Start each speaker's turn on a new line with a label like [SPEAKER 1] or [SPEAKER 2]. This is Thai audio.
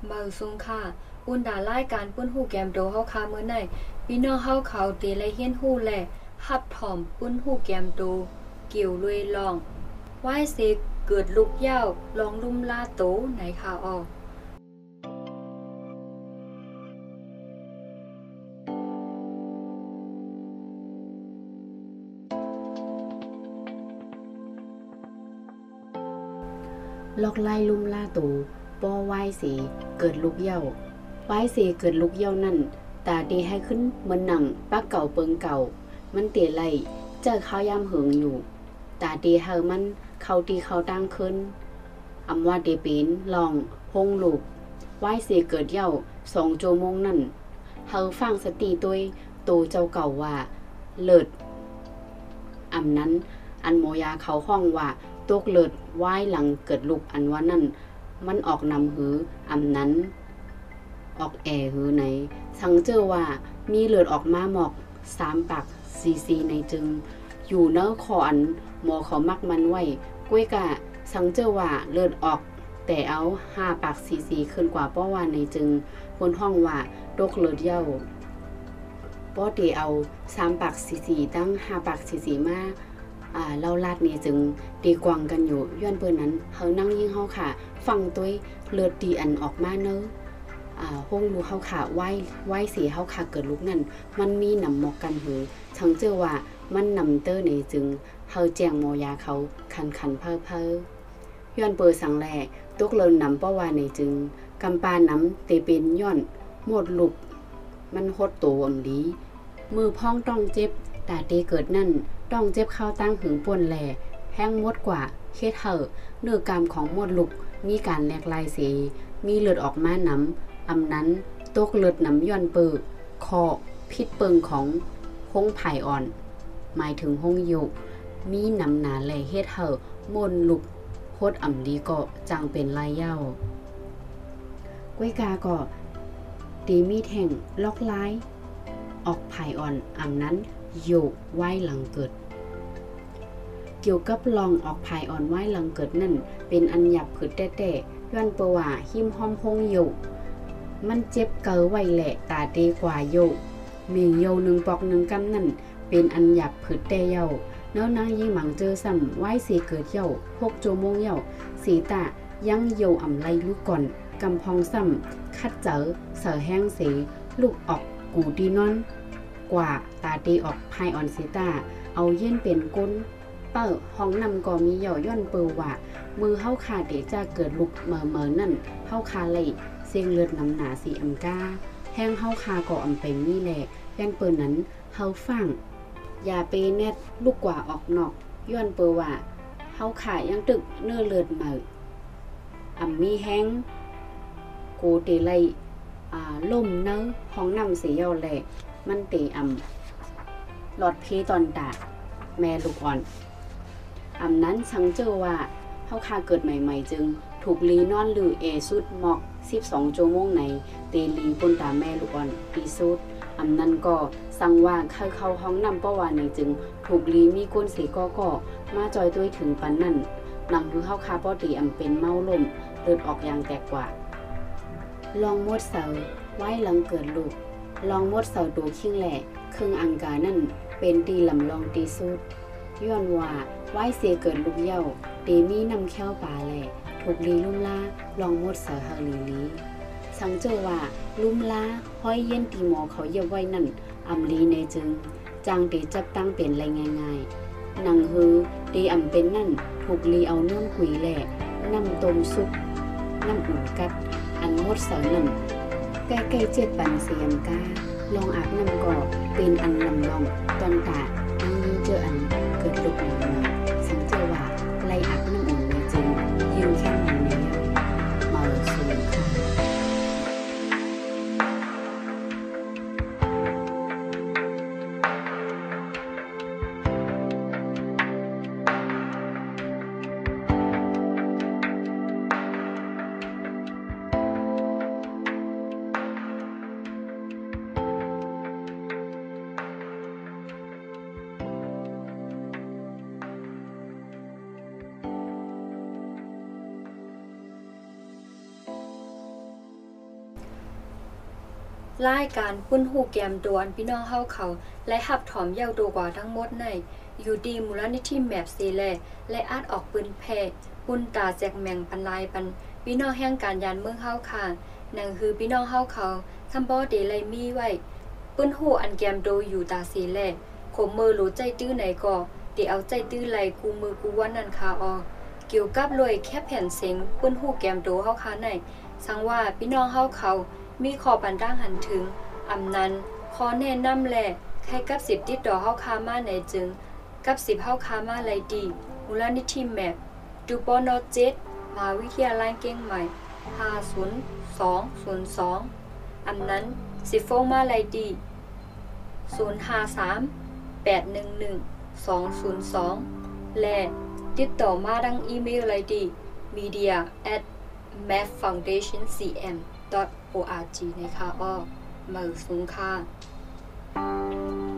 [SPEAKER 1] มาซุงค่ะอุ่นดารายการปุ้นหูแกมโดเฮาคามื้อไหนพี่น้องเฮาเขาเตและเฮียนฮู้แลฮับถอมปุ้นหูแกมโดเกี่ยวลุยลองไหว้สิเกิดลุกยาวลองลุ่มลาโตไหนค่ะอ้อ
[SPEAKER 2] ลอกไล่ลุ่มล่าตูป้อไหว้สีเกิดลูกเย่าไหว้สีเกิดลูกเย่านั่นตาดีให้ขึ้นเหมือนหนังปักเก่าเปิงเก่ามันเตะไหลเจอข้าวยามเหิงอยู่ตาดีเฮามันเขาตีเขาตั้งขึ้นอำว่าเดปีนลองพงลูกไหว้สีเกิดเย่า2 ชั่วโมงนั่นเฮาฟังสติตัวโตเจ้าเก่าว่าเลิศอำนั้นอันโมยาเขาห้องว่าตกเลิศไหว้หลังเกิดลูกอันว่านั่นมันออกนำหืออำนั้นออกหือไหนสังเจอว่ามีเลือดออกมาหมอก3 ปากซีในจึงอยู่เนื้อคออันหมอเขามักมันไว้ก้วยกะสังเจอว่าเลือดออกแต่เอา5 ปากซีขึ้นกว่าป้อว่าในจึงบนห้องว่าตกเลือดเย้าป้อตีเอา3 ปากซีตั้ง5 ปากซีมาเล่าลาดนี่จึงตีกวางกันอยู่ย้อนเปิ้นนั้นเฮานั่งยิ่งเฮาค่ะฟังตัวเลือดตีอันออกมาเนอะห้องรู้เฮาค่ะไหว้สีเฮาค่ะเกิดลูกนั่นมันมีนำหมอกกันหือทั้งเจอว่ามันนำเตอร์ในจึงเฮาแจ้งหมอยาเขาคันเพ้อย้อนเปิดสังแลตกเลินนำป้อว่าในจึงกำปาน้ำเตเป็นย้อนหมดลุกมันหดโตอำดีมือพ้องต้องเจ็บตาเตเกิดนั่นต้องเจ็บเข้าตั้งหึงป่นแลแห้งมดกว่าเฮ็ดเห่อเนื้อกามของมดลุกมีการแลกลายเสมีเลือดออกมาน้ำอำนั้นตกเลือดน้ำย้อนเปิคอพิษเปิงของห้องไผ่อ่อนหมายถึงห้องยุมีน้ำหนาแลเฮ็ดเห่อมดลุกโคตรอ่ำดีก็จังเป็นลายเย้าก้วยกาก็ตีมีแท่งล็อกลายออกไผ่อ่อนอำนั้นอยู่ไหว้หลังเกิดเกี่ยวกับลองออกภายอ่อนไหว้หลังเกิดนั่นเป็นอันหยับผืดแต่ย้อนเปว่าหิมห้อมห้องอยู่มันเจ็บเกอไว้แหละตาเตกว่าอยู่มีโย1 ปอก 1 กำนั่นเป็นอันหยับผืดแต่เย้าเนื้อนางยิ่งหมังเจอซ้ำไหว้สีเกิดเย้า6 ชั่วโมงเย้าสีตายังโยอำไลลูกก่อนกำพองซ้ำคัดเจอเสือแห้งสีลูกออกกูดีนอนกว่าตาตีออกภายอ่อนสีตาเอาเย็นเป็นก้นเปิดห้องนำก็มีย่อย่อนเปิว่ามือเฮาขาดเดจะเกิดลุกเมอนั่นเฮาคาไหลเสียงเลือดน้ำหนาสีอำกาแห้งเฮาคาก็อำเป็นนี่แหละย่านเปิดนั้นเฮาฟังอย่าเปแนดลูกกว่าออกนอกย้อนเปิว่าเฮาขายังตึกเนื้อเลือดเมออำมีแห้งโกเตไลล่มเนื้อห้องนำสีย่อแหลมันเตหลอดพีตอนตาแม่ลูกอ่อนนั้นสังเจอว่าเฮาคาเกิดใหม่ๆจึงถูกลีนอนหรือสุดหมอก12 ชั่วโมงในเตลีปนตาแม่ลูกอ่อนตีสุดนั้นก็สั่งว่าเข้าห้องนำป้อว่าในจึงถูกลีมีก้นสีก็มาจอยด้วยถึงปันนั่นนำคือเฮาคาป้อตีเป็นเมาลมเลือดออกอย่างแตกกว่าลองมดเสาไว้หลังเกิดลูกลองมดเสาดูขิงแหล่ครึ่งอังกานั่นเป็นตีลำลองตีสุดย้อนว่าไหว้เสียเกิดลูกเย้าตีมีนำแค้วป่าแหล่ถูกลีลุ่มล่าลองมดเสาเฮาลีสังเจอว่าลุ่มล่าห้อยเย็นตีหมอเขาเย็บไว้นั่นอำลีในจึงจางตีจับตั้งเป็นไรง่ายๆนังฮือตีอำเป็นนั่นถูกลีเอาเนื้อกุยแหล่น้ำต้มซุปน้ำอุ่นกัดอันมดเสานั่นใกล้ๆ7 ปันเสียมกาลองอาบน้ำก่อเป็นอันลำลองตอนตาอันนี้เจออันเกิดลุกหนังมาสังเจอว่าไล่อาบน้ำอุ่นในจึงยืนแค่นั้นแล้วเมาสูงค่ะ
[SPEAKER 1] รายการปุ้นหูแกมโดอันพี่น้องเฮาเขาและหับถอมเย้าโดกว่าทั้งหมดในอยู่ดีมูลนิธิแมปซีแลและอาจออกปืนแพร่ปุ้นตาแจกแมงปันลายปันพี่น้องแห่งการยานเมืองเฮาค่ะนั่นคือพี่น้องเฮาเขาทำบ่ได้ไลมีไว้ปุ้นหูอันแกมโดอยู่ตาซีแลขมมือรู้ใจตื้อไหนก็ติเอาใจตื้อไหลกูมือกูวันนั้นค่ะออเกี่ยวกับรวยแค่แผ่นเสียงปุ้นหูแกมโดเฮาค่ะในสังว่าพี่น้องเฮาเขามีขอปันร่างหันถึงอำนั้นขอแนะนำแลใครกับ10ติดต่อเฮาค้ามาในจึงกับ10เฮาค้ามาไลดีมูลนิธิแมปดูปน7มหาวิทยาลัยเก่งใหม่50202อำนั้นสิโฟมาไลดี053811202และติดต่อมาดังอีเมลไลดี media@mapfoundationcm.org นะคะอ้อมือสูงค่ะ